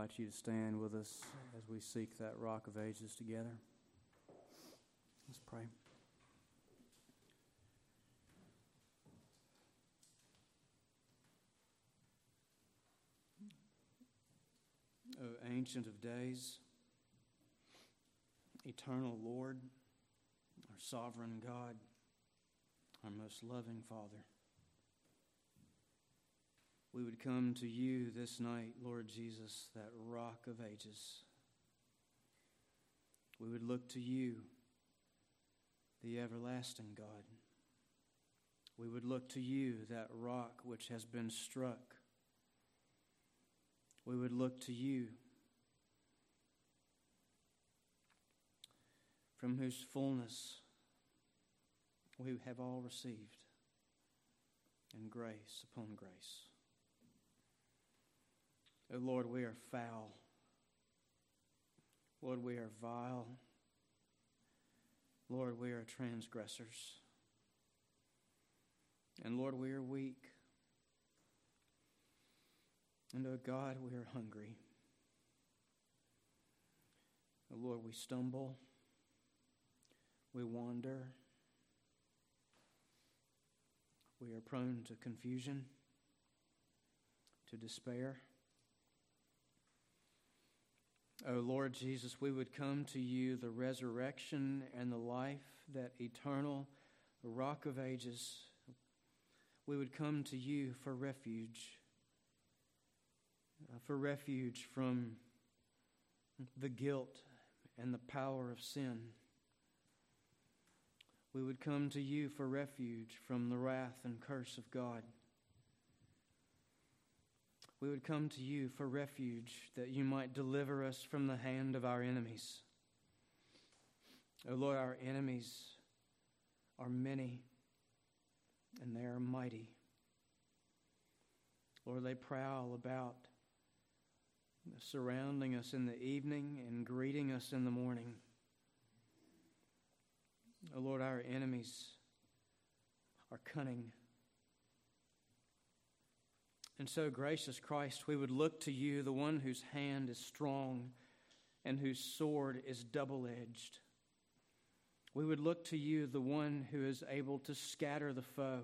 invite you to stand with us as we seek that Rock of Ages together. Let's pray. O Ancient of Days, Eternal Lord, our Sovereign God, our most loving Father, we would come to you this night, Lord Jesus, that Rock of Ages. We would look to you, the everlasting God. We would look to you, that rock which has been struck. We would look to you, from whose fullness we have all received, and grace upon grace. Oh Lord, we are foul. Lord, we are vile. Lord, we are transgressors. And Lord, we are weak. And oh God, we are hungry. Oh Lord, we stumble. We wander. We are prone to confusion, to despair. Oh Lord Jesus, we would come to you, the resurrection and the life, that eternal Rock of Ages. We would come to you for refuge from the guilt and the power of sin. We would come to you for refuge from the wrath and curse of God. We would come to you for refuge that you might deliver us from the hand of our enemies. Oh Lord, our enemies are many and they are mighty. Lord, they prowl about, surrounding us in the evening and greeting us in the morning. Oh Lord, our enemies are cunning. And so, gracious Christ, we would look to you, the one whose hand is strong and whose sword is double-edged. We would look to you, the one who is able to scatter the foe.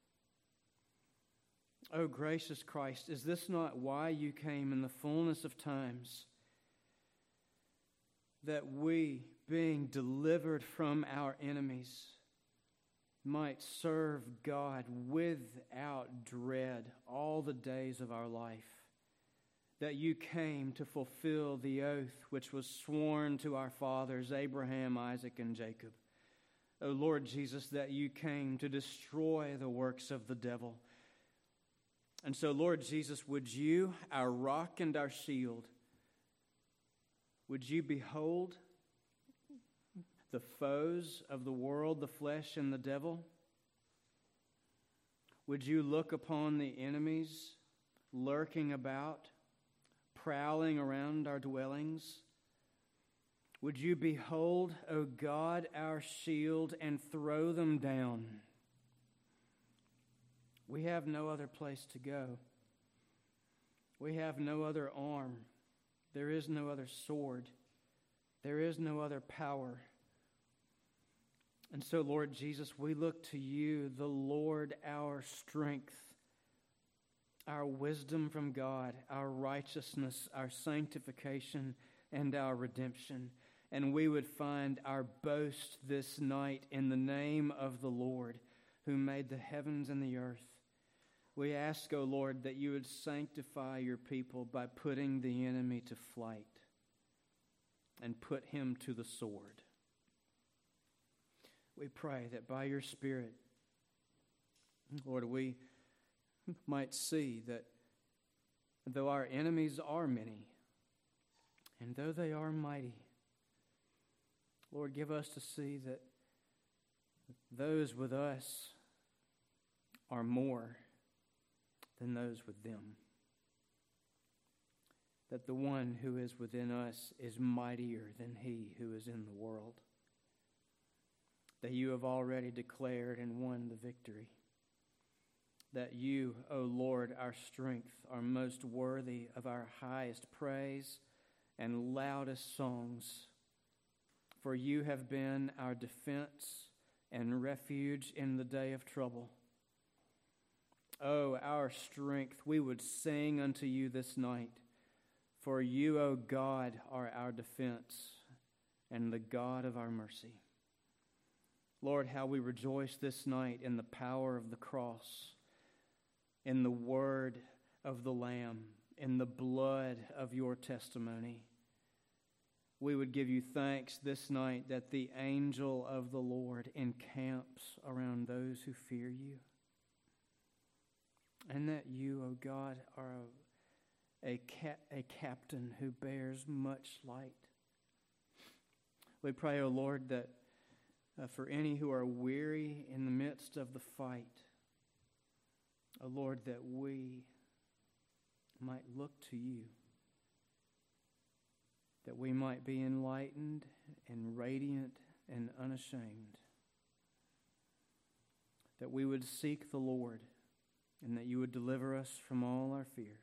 Oh, gracious Christ, is this not why you came in the fullness of times? That we, being delivered from our enemies, might serve God without dread all the days of our life. That you came to fulfill the oath which was sworn to our fathers, Abraham, Isaac, and Jacob. O Lord Jesus, that you came to destroy the works of the devil. And so, Lord Jesus, would you, our rock and our shield, would you behold the foes of the world, the flesh and the devil? Would you look upon the enemies lurking about, prowling around our dwellings? Would you behold, O God, our shield, and throw them down? We have no other place to go. We have no other arm. There is no other sword. There is no other power. And so, Lord Jesus, we look to you, the Lord, our strength, our wisdom from God, our righteousness, our sanctification, and our redemption. And we would find our boast this night in the name of the Lord, who made the heavens and the earth. We ask, O Lord, that you would sanctify your people by putting the enemy to flight and put him to the sword. We pray that by your Spirit, Lord, we might see that though our enemies are many, and though they are mighty, Lord, give us to see that those with us are more than those with them. That the one who is within us is mightier than he who is in the world. That you have already declared and won the victory. that you, O Lord, our strength, are most worthy of our highest praise and loudest songs. For you have been our defense and refuge in the day of trouble. O our strength, we would sing unto you this night. For you, O God, are our defense and the God of our mercy. Lord, how we rejoice this night in the power of the cross, in the word of the Lamb, in the blood of your testimony. We would give you thanks this night that the angel of the Lord encamps around those who fear you, and that you, O God, are a captain who bears much light. We pray, O Lord, that for any who are weary in the midst of the fight, O Lord, that we might look to you, that we might be enlightened and radiant and unashamed, that we would seek the Lord, and that you would deliver us from all our fears.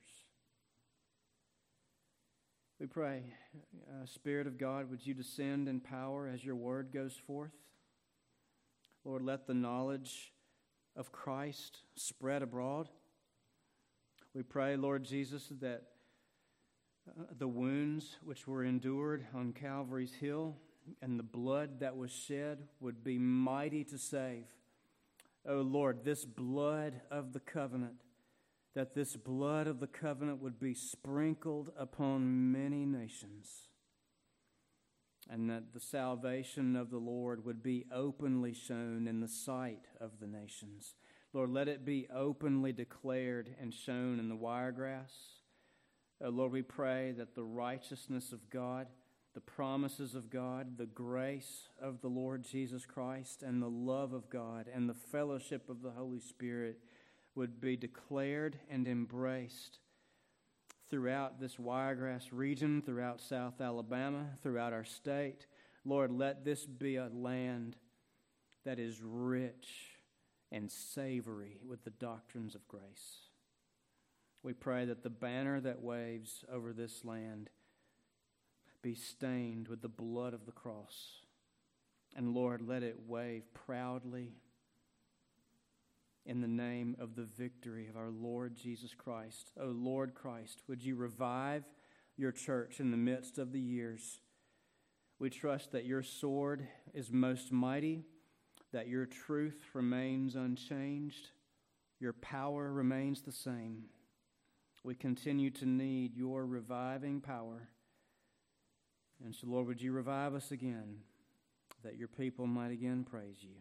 We pray, Spirit of God, would you descend in power as your word goes forth? Lord, let the knowledge of Christ spread abroad. We pray, Lord Jesus, that the wounds which were endured on Calvary's hill and the blood that was shed would be mighty to save. O Lord, this blood of the covenant, that this blood of the covenant would be sprinkled upon many nations, and that the salvation of the Lord would be openly shown in the sight of the nations. Lord, let it be openly declared and shown in the wiregrass. Lord, we pray that the righteousness of God, the promises of God, the grace of the Lord Jesus Christ, and the love of God, and the fellowship of the Holy Spirit would be declared and embraced throughout this wiregrass region, throughout South Alabama, throughout our state. Lord, let this be a land that is rich and savory with the doctrines of grace. We pray that the banner that waves over this land be stained with the blood of the cross. And Lord, let it wave proudly in the name of the victory of our Lord Jesus Christ. O Lord Christ, would you revive your church in the midst of the years? We trust that your sword is most mighty, that your truth remains unchanged, your power remains the same. We continue to need your reviving power. And so, Lord, would you revive us again, that your people might again praise you.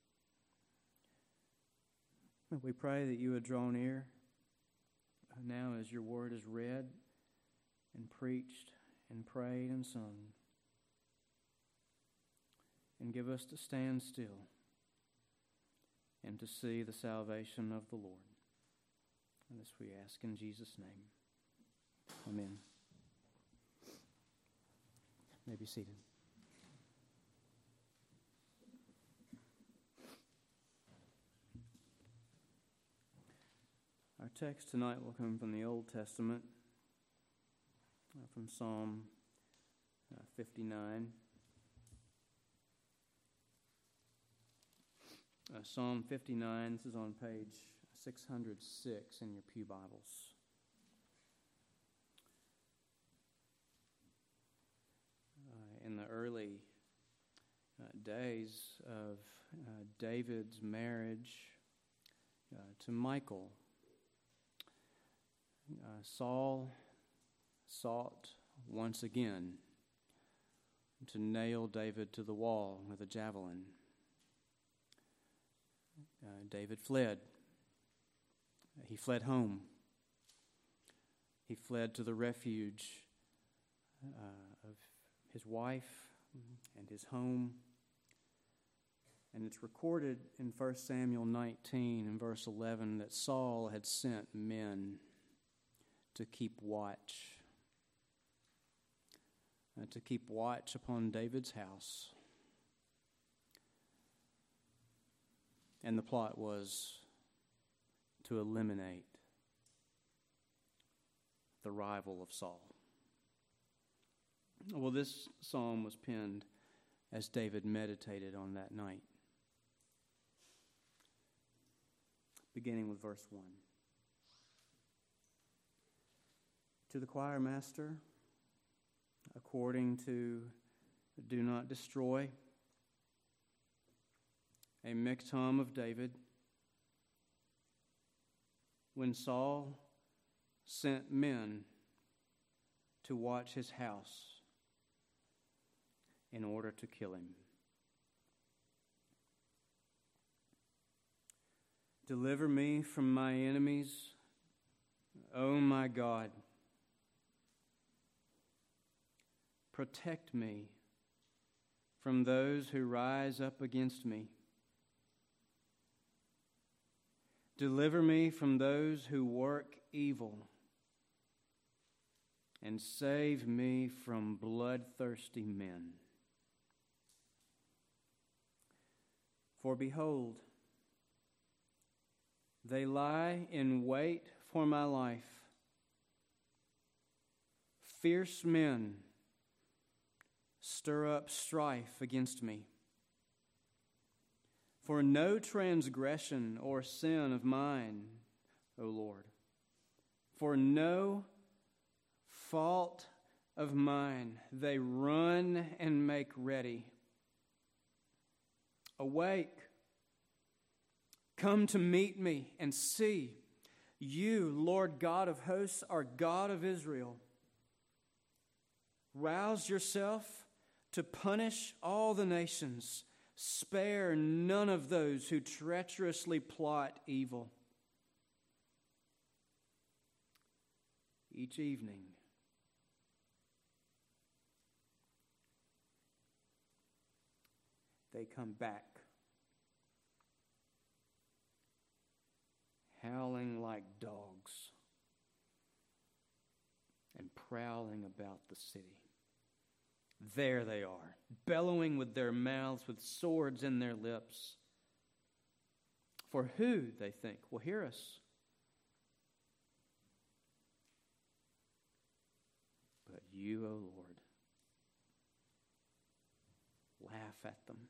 We pray that you would draw near now as your word is read and preached and prayed and sung. And give us to stand still and to see the salvation of the Lord. And this we ask in Jesus' name. Amen. You may be seated. Our text tonight will come from the Old Testament, from Psalm 59. Psalm 59, this is on page 606 in your pew Bibles. In the early days of David's marriage to Michal, Saul sought once again to nail David to the wall with a javelin. David fled. He fled home. He fled to the refuge of his wife and his home. And it's recorded in 1 Samuel 19 and verse 11 that Saul had sent men to keep watch upon David's house. And the plot was to to eliminate the rival of Saul. Well, this psalm was penned as David meditated on that night. Beginning with verse 1. To the choir master, according to Do Not Destroy, a miktam of David, when Saul sent men to watch his house in order to kill him. Deliver me from my enemies, O my God. Protect me from those who rise up against me. Deliver me from those who work evil, and save me from bloodthirsty men. For behold, they lie in wait for my life. Fierce men stir up strife against me. For no transgression or sin of mine, O Lord, for no fault of mine, they run and make ready. Awake, come to meet me, and see, you, Lord God of hosts, are God of Israel. Rouse yourself to punish all the nations. Spare none of those who treacherously plot evil. Each evening, they come back, howling like dogs and prowling about the city. There they are, bellowing with their mouths, with swords in their lips. For who, they think, will hear us? But you, O Lord, laugh at them.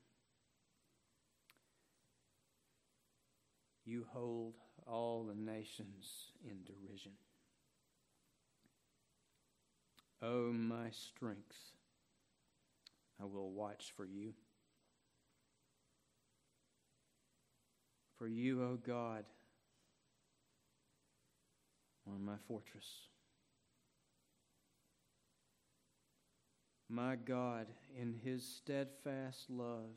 You hold all the nations in derision. O my strength, I will watch for you. For you, O God, are my fortress. My God, in his steadfast love,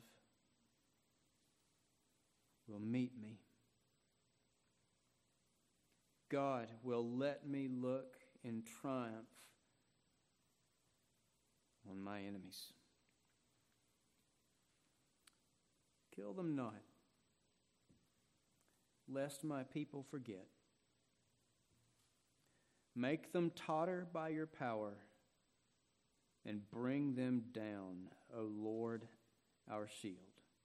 will meet me. God will let me look in triumph on my enemies. Kill them not, lest my people forget. Make them totter by your power, and bring them down, O Lord, our shield.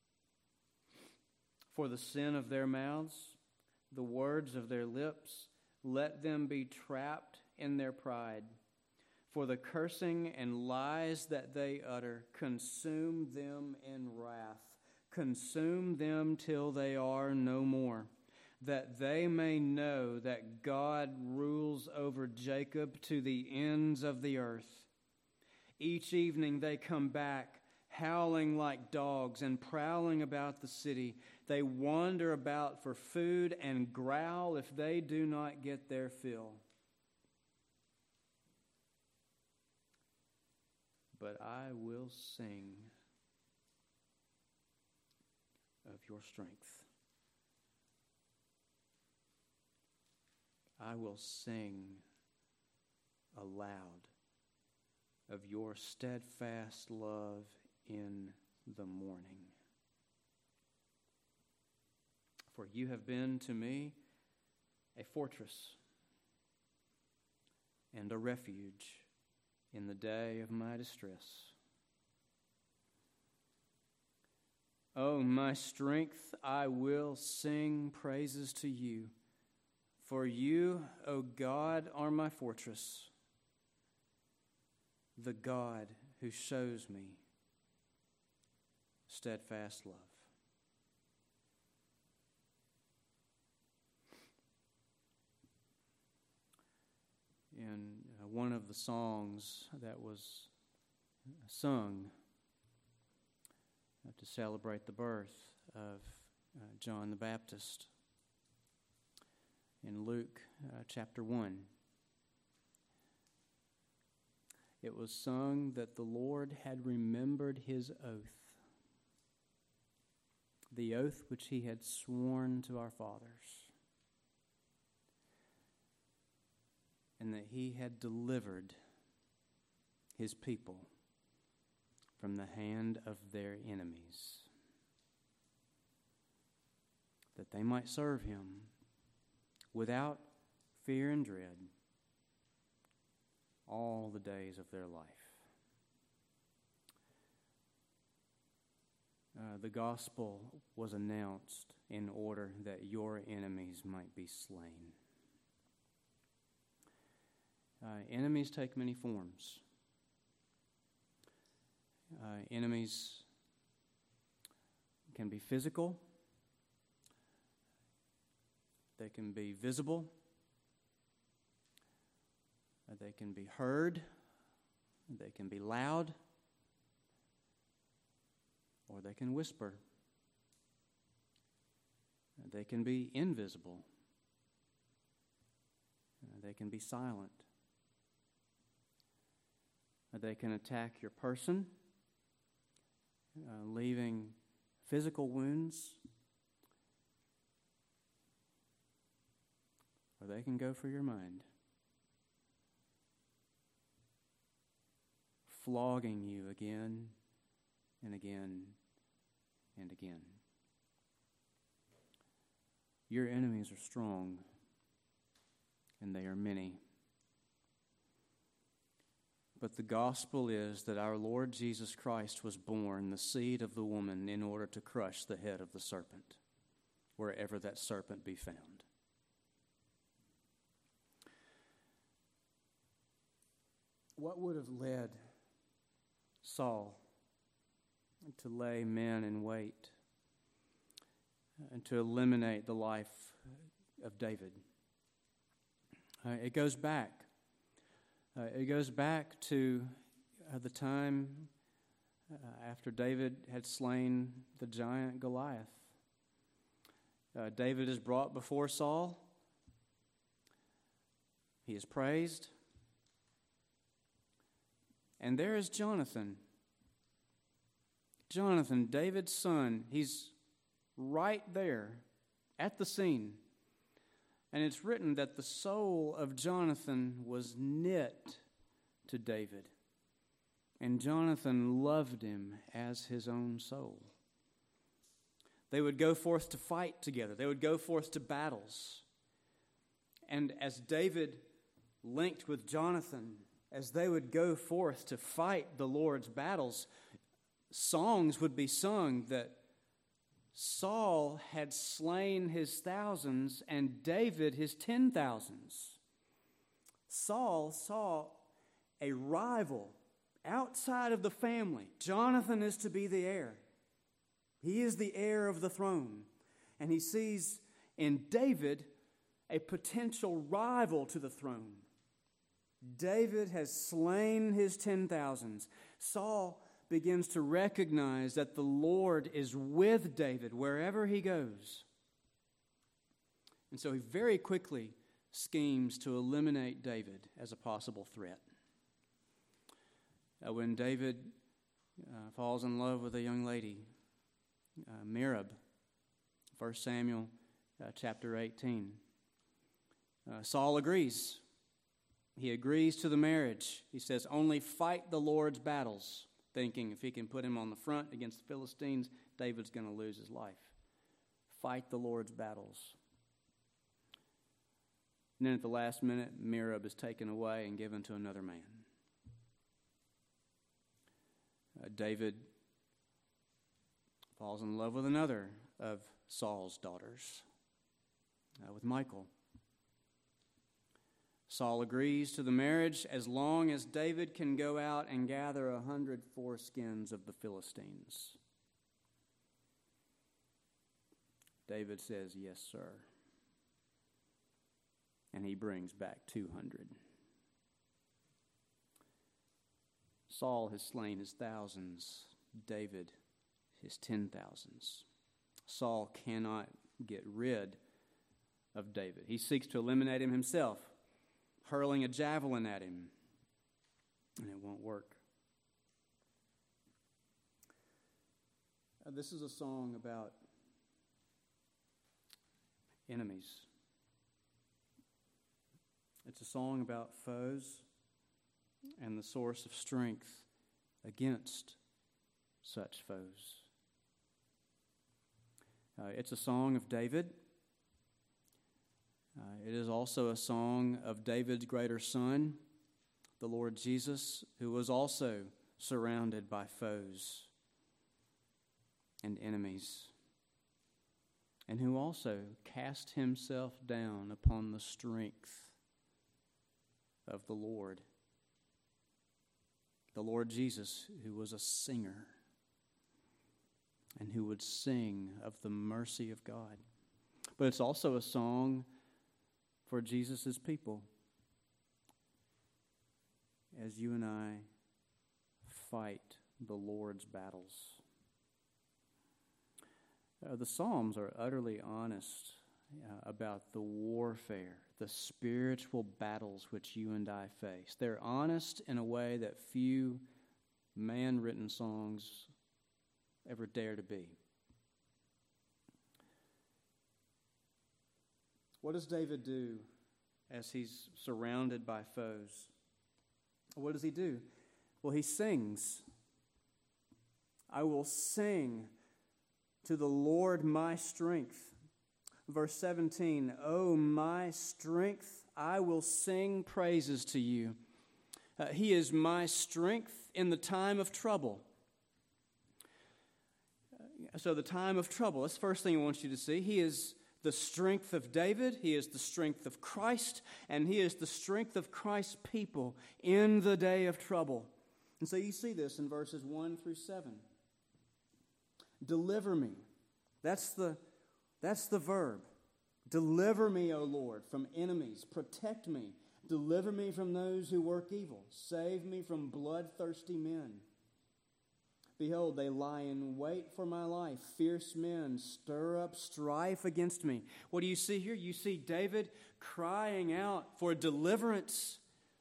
For the sin of their mouths, the words of their lips, let them be trapped in their pride. For the cursing and lies that they utter, consume them in wrath. Consume them till they are no more, that they may know that God rules over Jacob to the ends of the earth. Each evening they come back, howling like dogs and prowling about the city. They wander about for food and growl if they do not get their fill. But I will sing of your strength. I will sing aloud of your steadfast love in the morning. For you have been to me a fortress and a refuge in the day of my distress. O my strength, I will sing praises to you, For you, O God, are my fortress, the God who shows me steadfast love. In one of the songs that was sung to celebrate the birth of John the Baptist, in Luke chapter 1, it was sung that the Lord had remembered his oath, the oath which he had sworn to our fathers, and that he had delivered his people from the hand of their enemies, that they might serve him without fear and dread all the days of their life. The gospel was announced in order that your enemies might be slain. Enemies take many forms. Enemies can be physical. They can be visible. They can be heard. They can be loud. Or they can whisper. They can be invisible. They can be silent. They can attack your person, leaving physical wounds. Or they can go for your mind, flogging you again and again and again. Your enemies are strong, and they are many. But the gospel is that our Lord Jesus Christ was born, the seed of the woman, in order to crush the head of the serpent, wherever that serpent be found. What would have led Saul to lay men in wait and to eliminate the life of David? It goes back. It goes back to the time after David had slain the giant Goliath. David is brought before Saul. He is praised. And there is Jonathan. Jonathan, David's son. He's right there at the scene. And it's written that the soul of Jonathan was knit to David. And Jonathan loved him as his own soul. They would go forth to fight together. They would go forth to battles. And as David linked with Jonathan, as they would go forth to fight the Lord's battles, songs would be sung that Saul had slain his thousands and David his 10,000s. Saul saw a rival outside of the family. Jonathan is to be the heir. He is the heir of the throne. And he sees in David a potential rival to the throne. David has slain his 10,000s. Saul begins to recognize that the Lord is with David wherever he goes. And so he very quickly schemes to eliminate David as a possible threat. When David falls in love with a young lady, Merab, 1 Samuel chapter 18, Saul agrees. He agrees to the marriage. He says, only fight the Lord's battles, thinking if he can put him on the front against the Philistines, David's going to lose his life. Fight the Lord's battles. And then at the last minute, Merab is taken away and given to another man. David falls in love with another of Saul's daughters, with Michal. Saul agrees to the marriage as long as David can go out and gather 100 foreskins of the Philistines. David says, "Yes, sir." And he brings back 200. Saul has slain his thousands, David his 10,000s. Saul cannot get rid of David. He seeks to eliminate him himself, hurling a javelin at him, and it won't work. This is a song about enemies. It's a song about foes and the source of strength against such foes. It's a song of David. It is also a song of David's greater son, the Lord Jesus, who was also surrounded by foes and enemies, and who also cast himself down upon the strength of the Lord. The Lord Jesus, who was a singer and who would sing of the mercy of God. But it's also a song for Jesus' people as you and I fight the Lord's battles. The Psalms are utterly honest about the warfare, the spiritual battles which you and I face. They're honest in a way that few man-written songs ever dare to be. What does David do as he's surrounded by foes? What does he do? Well, he sings. I will sing to the Lord my strength. Verse 17, O my strength, I will sing praises to you. He is my strength in the time of trouble. So the time of trouble, that's the first thing I want you to see. He is the strength of David, he is the strength of Christ, and he is the strength of Christ's people in the day of trouble. And so you see this in verses 1 through 7. Deliver me. That's the verb. Deliver me, O Lord, from enemies. Protect me. Deliver me from those who work evil. Save me from bloodthirsty men. Behold, they lie in wait for my life. Fierce men stir up strife against me. What do you see here? You see David crying out for deliverance.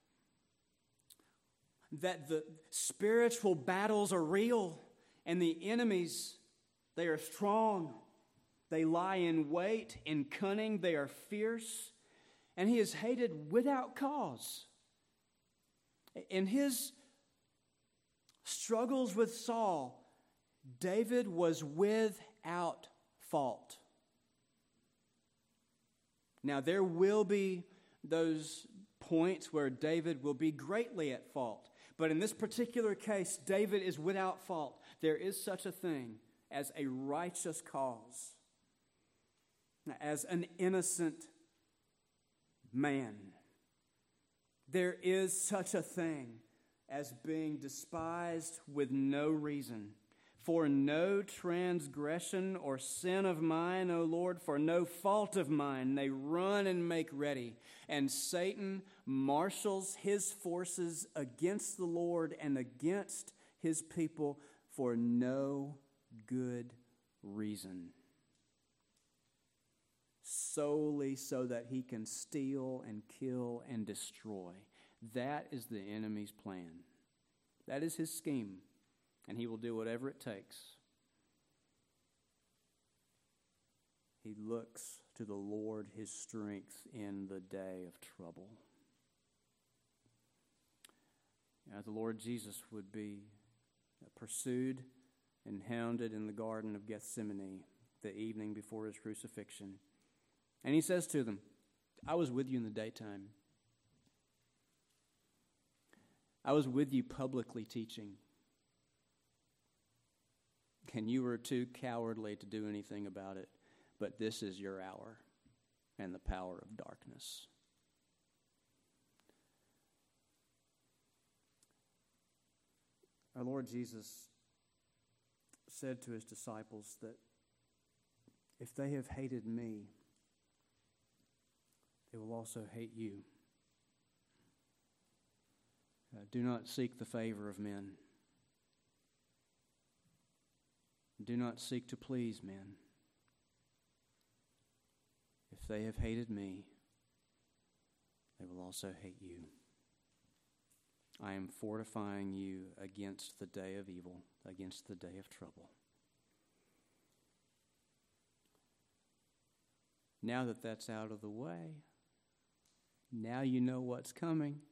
That the spiritual battles are real and the enemies, they are strong. They lie in wait, in cunning, they are fierce, and he is hated without cause. In his struggles with Saul, David was without fault. Now, there will be those points where David will be greatly at fault, but in this particular case, David is without fault. There is such a thing as a righteous cause, as an innocent man. There is such a thing as being despised with no reason. For no transgression or sin of mine, O Lord, for no fault of mine, they run and make ready. And Satan marshals his forces against the Lord and against his people for no good reason. Solely so that he can steal and kill and destroy. That is the enemy's plan. That is his scheme. And he will do whatever it takes. He looks to the Lord, his strength, in the day of trouble. The Lord Jesus would be pursued and hounded in the Garden of Gethsemane the evening before his crucifixion. And he says to them, I was with you in the daytime. I was with you publicly teaching. And you were too cowardly to do anything about it. But this is your hour and the power of darkness. Our Lord Jesus said to his disciples that if they have hated me, they will also hate you. Do not seek the favor of men. Do not seek to please men. If they have hated me, they will also hate you. I am fortifying you against the day of evil, against the day of trouble. Now that that's out of the way, now you know what's coming.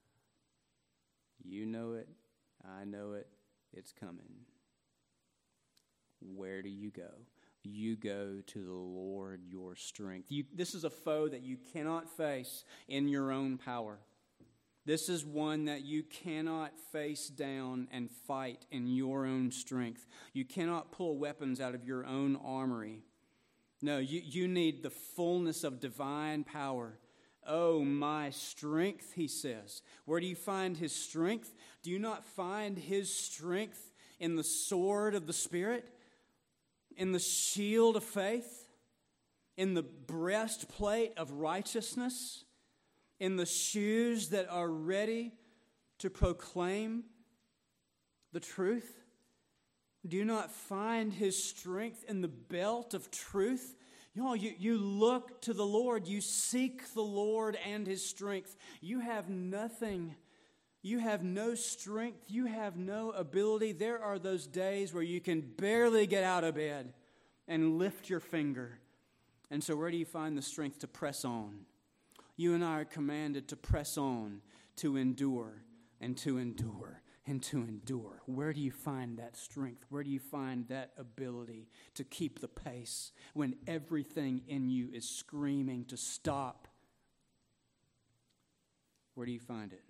You know it. I know it. It's coming. Where do you go? You go to the Lord your strength. This is a foe that you cannot face in your own power. This is one that you cannot face down and fight in your own strength. You cannot pull weapons out of your own armory. No, you need the fullness of divine power. Oh, my strength, he says. Where do you find his strength? Do you not find his strength in the sword of the Spirit? In the shield of faith? In the breastplate of righteousness? In the shoes that are ready to proclaim the truth? Do you not find his strength in the belt of truth? You look to the Lord. You seek the Lord and his strength. You have nothing. You have no strength. You have no ability. There are those days where you can barely get out of bed and lift your finger. And so where do you find the strength to press on? You and I are commanded to press on, to endure, and to endure, and to endure. Where do you find that strength? Where do you find that ability to keep the pace when everything in you is screaming to stop? Where do you find it?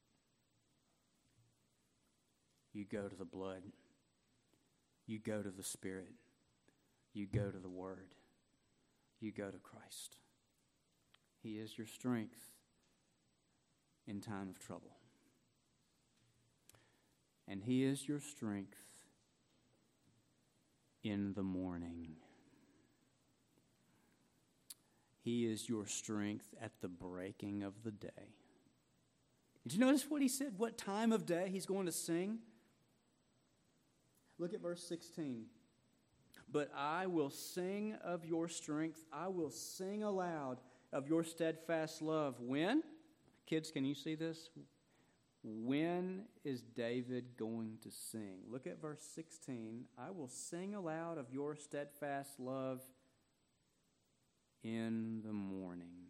You go to the blood. You go to the Spirit. You go to the Word. You go to Christ. He is your strength in time of trouble. And he is your strength in the morning. He is your strength at the breaking of the day. Did you notice what he said? What time of day he's going to sing? Look at verse 16. But I will sing of your strength. I will sing aloud of your steadfast love. When? Kids, can you see this? When is David going to sing? Look at verse 16. I will sing aloud of your steadfast love in the morning.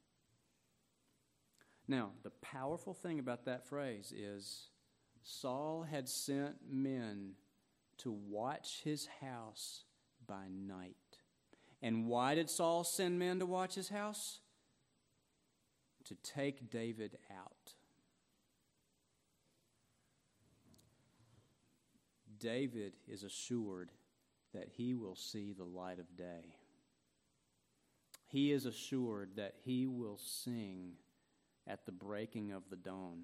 Now, the powerful thing about that phrase is Saul had sent men to watch his house by night. And why did Saul send men to watch his house? To take David out. David is assured that he will see the light of day. He is assured that he will sing at the breaking of the dawn.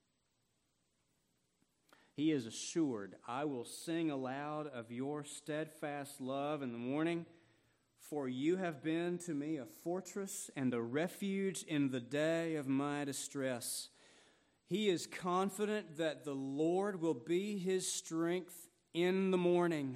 He is assured, I will sing aloud of your steadfast love in the morning, for you have been to me a fortress and a refuge in the day of my distress. He is confident that the Lord will be his strength in the morning.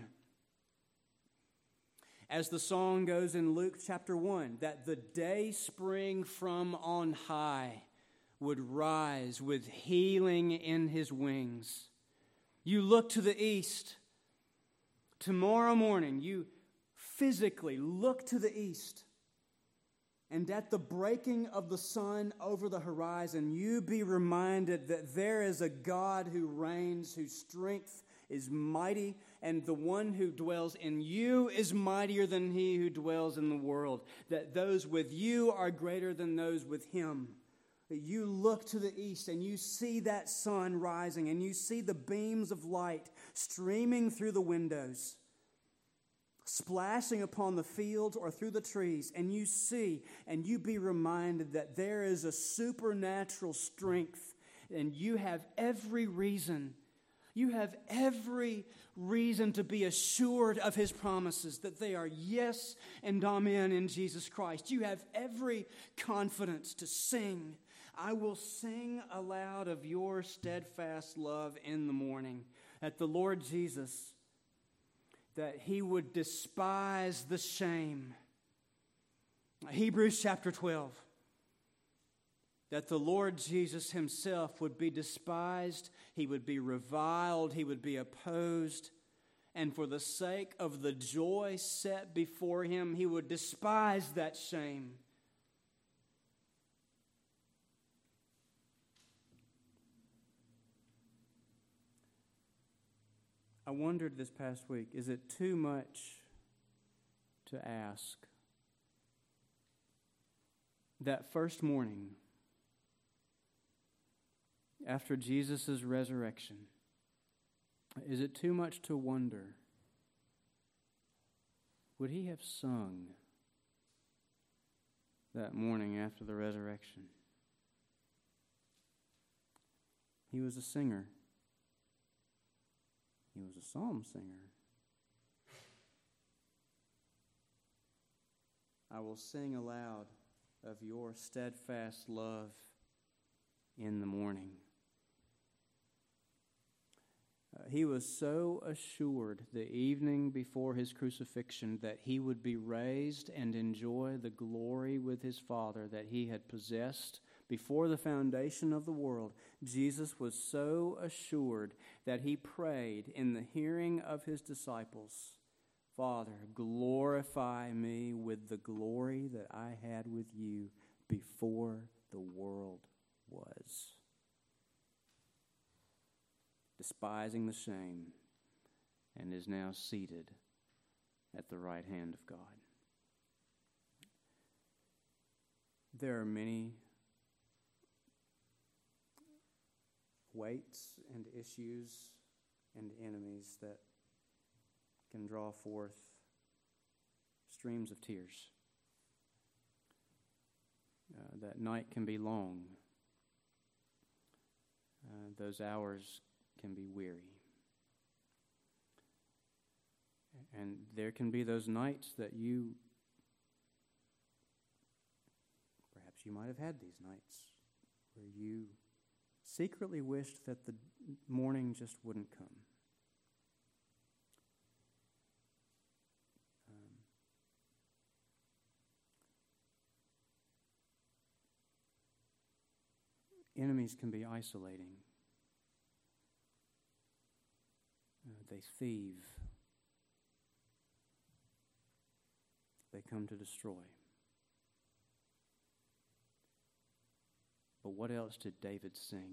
As the song goes in Luke chapter 1, that the day spring from on high would rise with healing in his wings. You look to the east. Tomorrow morning, you physically look to the east. And at the breaking of the sun over the horizon, you be reminded that there is a God who reigns, whose strength is mighty, and the one who dwells in you is mightier than he who dwells in the world. That those with you are greater than those with him. That you look to the east and you see that sun rising and you see the beams of light streaming through the windows, splashing upon the fields or through the trees, and you see and you be reminded that there is a supernatural strength, and you have every reason You have every reason to be assured of His promises, that they are yes and amen in Jesus Christ. You have every confidence to sing, I will sing aloud of your steadfast love in the morning. That the Lord Jesus, that He would despise the shame. Hebrews chapter 12. That the Lord Jesus Himself would be despised, He would be reviled, He would be opposed, and for the sake of the joy set before Him, He would despise that shame. I wondered this past week, is it too much to ask that first morning after Jesus' resurrection, is it too much to wonder, would He have sung that morning after the resurrection? He was a singer. He was a psalm singer. I will sing aloud of your steadfast love in the morning. He was so assured the evening before His crucifixion that He would be raised and enjoy the glory with His Father that He had possessed before the foundation of the world. Jesus was so assured that He prayed in the hearing of His disciples, Father, glorify me with the glory that I had with you before the world was. Despising the shame, and is now seated at the right hand of God. There are many weights and issues and enemies that can draw forth streams of tears. That night can be long. Those hours can be weary. And there can be those nights that perhaps you might have had these nights where you secretly wished that the morning just wouldn't come. Enemies can be isolating. They thieve. They come to destroy. But what else did David sing?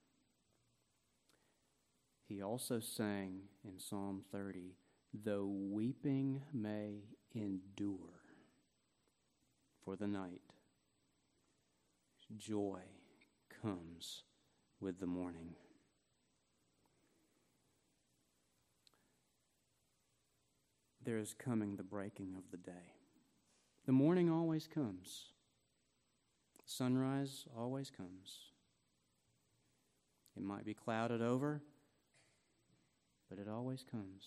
He also sang in Psalm 30, though weeping may endure for the night, joy comes with the morning. There is coming the breaking of the day. The morning always comes. Sunrise always comes. It might be clouded over, but it always comes.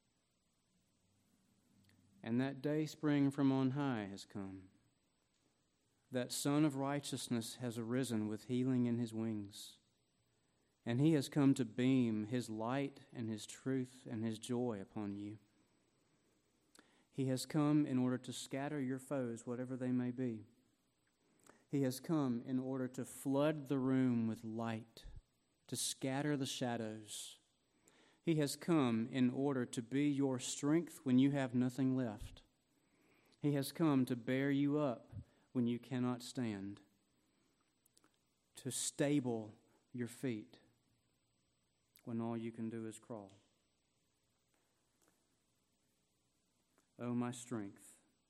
And that day spring from on high has come. That Son of Righteousness has arisen with healing in His wings. And He has come to beam His light and His truth and His joy upon you. He has come in order to scatter your foes, whatever they may be. He has come in order to flood the room with light, to scatter the shadows. He has come in order to be your strength when you have nothing left. He has come to bear you up when you cannot stand, to stable your feet when all you can do is crawl. O my strength,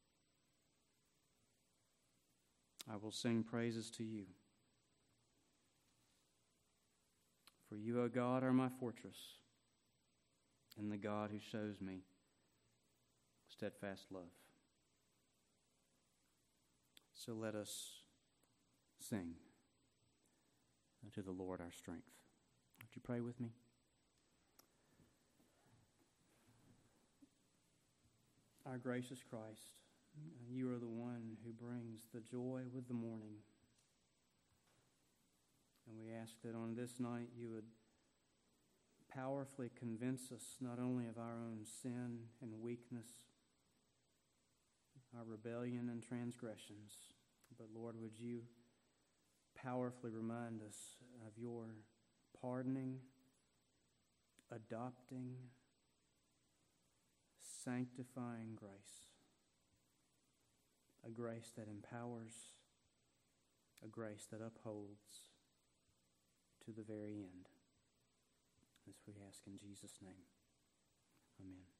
I will sing praises to you. For you, O God, are my fortress, and the God who shows me steadfast love. So let us sing to the Lord our strength. Would you pray with me? Our gracious Christ, you are the one who brings the joy with the morning. And we ask that on this night you would powerfully convince us not only of our own sin and weakness, our rebellion and transgressions, but Lord, would you powerfully remind us of your pardoning, adopting, sanctifying grace, a grace that empowers, a grace that upholds to the very end. This we ask in Jesus' name. Amen.